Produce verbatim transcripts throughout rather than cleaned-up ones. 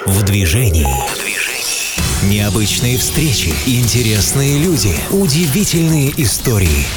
В движении. В движении. Необычные встречи, интересные люди, удивительные истории.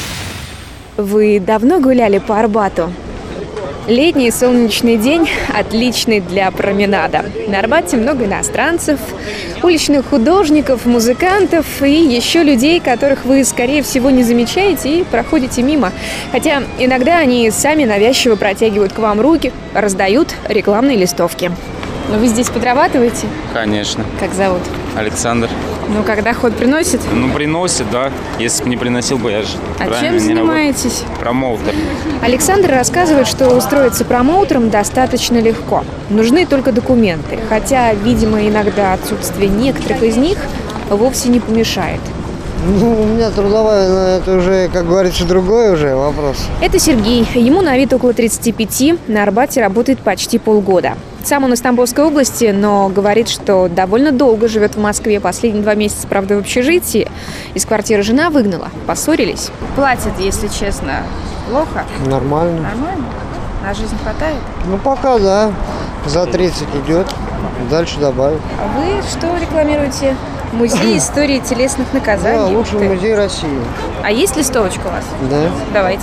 Вы давно гуляли по Арбату? Летний солнечный день отличный для променада. На Арбате много иностранцев, уличных художников, музыкантов и еще людей, которых вы, скорее всего, не замечаете и проходите мимо. Хотя иногда они сами навязчиво протягивают к вам руки, раздают рекламные листовки. Но вы здесь подрабатываете? Конечно. Как зовут? Александр. Ну, когда ход приносит? Ну, приносит, да. Если бы не приносил бы, я же А правильно чем не занимаетесь? работаю. Промоутер. Александр рассказывает, что устроиться промоутером достаточно легко. Нужны только документы, хотя, видимо, иногда отсутствие некоторых из них вовсе не помешает. Ну, у меня трудовая, но это уже, как говорится, другой уже вопрос. Это Сергей. Ему на вид около тридцати пяти, на Арбате работает почти полгода. Сам он из Тамбовской области, но говорит, что довольно долго живет в Москве. Последние два месяца, правда, в общежитии. Из квартиры жена выгнала. Поссорились. Платят, если честно, плохо. Нормально. Нормально? На жизнь хватает? Ну, пока, да. За тридцать идет. Дальше добавить. А вы что рекламируете? Музей истории телесных наказаний. Да, лучший музей России. А есть листовочка у вас? Да. Давайте.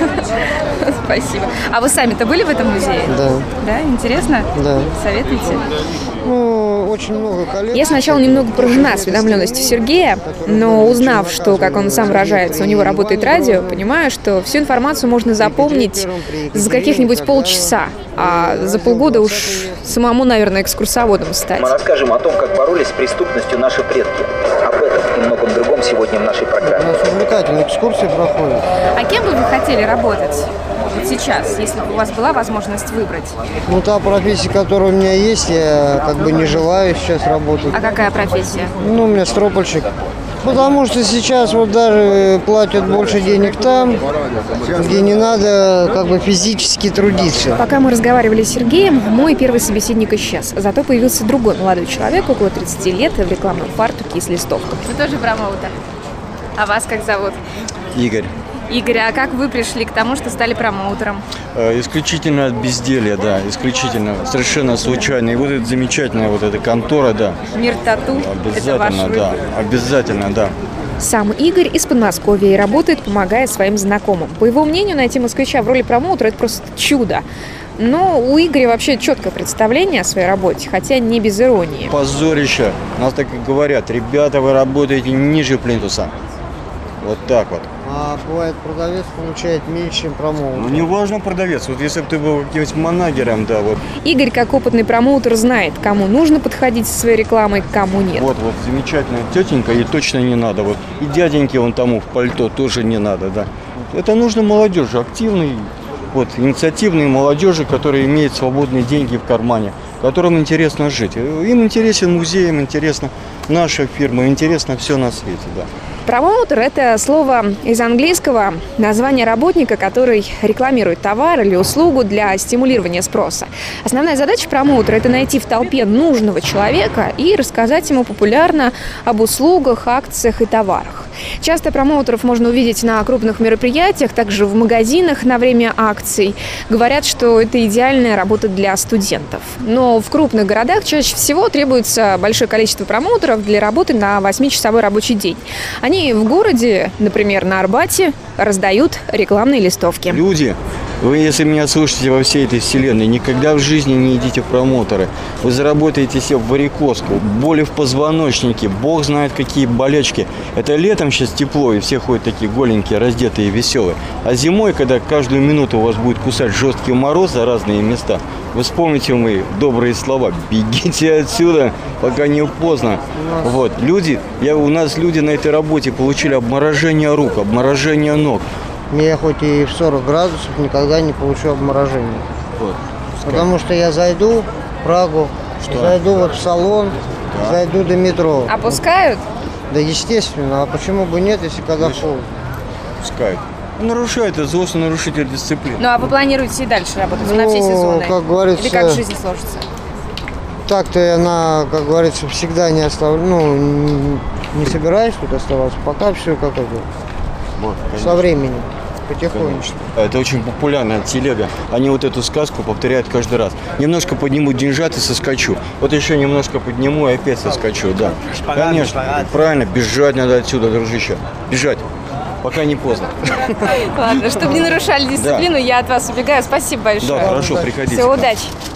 Спасибо. А вы сами-то были в этом музее? Да. Да? Интересно? Да. Советуете? Ну, очень много коллекций. Я сначала немного поражена осведомленностью Сергея, но узнав, что, как он сам выражается, у него работает радио, понимаю, что всю информацию можно запомнить за каких-нибудь полчаса, а за полгода уж самому, наверное, экскурсоводом стать. Мы расскажем о том, как боролись с преступностью наши предки. Об этом и многом другом сегодня в нашей У программе. нас увлекательные экскурсии проходят. А кем бы вы хотели работать вот сейчас, если бы у вас была возможность выбрать? Ну, та профессия, которая у меня есть, я как бы не желаю сейчас работать. А какая профессия? Ну, у меня стропольщик. Потому что сейчас вот даже платят больше денег там, где не надо как бы физически трудиться. Пока мы разговаривали с Сергеем, мой первый собеседник исчез. Зато появился другой молодой человек, около тридцати лет, в рекламном фартуке и с листовкой. Вы тоже промоутер? А вас как зовут? Игорь. Игорь, а как вы пришли к тому, что стали промоутером? Э, исключительно от безделья, да, исключительно, совершенно случайно. И вот эта замечательная вот эта контора, да. Мир тату? Это ваш Обязательно, выбор? да, обязательно, да. Сам Игорь из Подмосковья и работает, помогая своим знакомым. По его мнению, найти москвича в роли промоутера – это просто чудо. Но у Игоря вообще четкое представление о своей работе, хотя не без иронии. Позорище. Нас так и говорят, ребята, вы работаете ниже плинтуса. Вот так вот. А бывает, продавец получает меньше, чем промоутер. Ну, не важно продавец. Вот если бы ты был каким-нибудь манагером, да, вот. Игорь, как опытный промоутер, знает, кому нужно подходить со своей рекламой, кому нет. Вот, вот, замечательная тетенька, ей точно не надо. Вот. И дяденьке вон тому в пальто тоже не надо, да. Это нужно молодежи, активной, вот, инициативной молодежи, которая имеет свободные деньги в кармане, которым интересно жить. Им интересен музей, им интересна наша фирма, интересно все на свете, да. Промоутер – это слово из английского, название работника, который рекламирует товар или услугу для стимулирования спроса. Основная задача промоутера – это найти в толпе нужного человека и рассказать ему популярно об услугах, акциях и товарах. Часто промоутеров можно увидеть на крупных мероприятиях, также в магазинах на время акций. Говорят, что это идеальная работа для студентов. Но в крупных городах чаще всего требуется большое количество промоутеров для работы на восьмичасовой рабочий день. Они в городе, например, на Арбате, раздают рекламные листовки. Люди, вы, если меня слушаете во всей этой вселенной, никогда в жизни не идите в промоутеры. Вы заработаете себе варикозку, боли в позвоночнике, бог знает какие болячки. Это летом сейчас тепло, и все ходят такие голенькие, раздетые, веселые. А зимой, когда каждую минуту у вас будет кусать жесткий мороз за разные места, вы вспомните мои добрые слова. Бегите отсюда, пока не поздно. Вот, люди, я, у нас люди на этой работе получили обморожение рук, обморожение ног. Я хоть и в сорок градусов никогда не получу обморожение. Вот. Потому что я зайду в Прагу, Что? зайду вот в салон, Да. зайду до метро. Опускают? Да естественно, а почему бы нет, если когда холодно? Пускай. Нарушает, это злостный нарушитель дисциплины. Ну а вы планируете и дальше работать Ну, на все сезоны? как говорится, Или как жизнь сложится? Так-то она, как говорится, всегда не оставляю, ну, не, не собираюсь тут оставаться, пока все как это, Вот, со временем. потихонечку. Это очень популярная телега. Они вот эту сказку повторяют каждый раз. Немножко подниму деньжат и соскочу. Вот еще немножко подниму и опять соскочу, да. Конечно, правильно, бежать надо отсюда, дружище. Бежать, пока не поздно. Ладно, чтобы не нарушали дисциплину, я от вас убегаю. Спасибо большое. Да, хорошо, приходите. Всего удачи.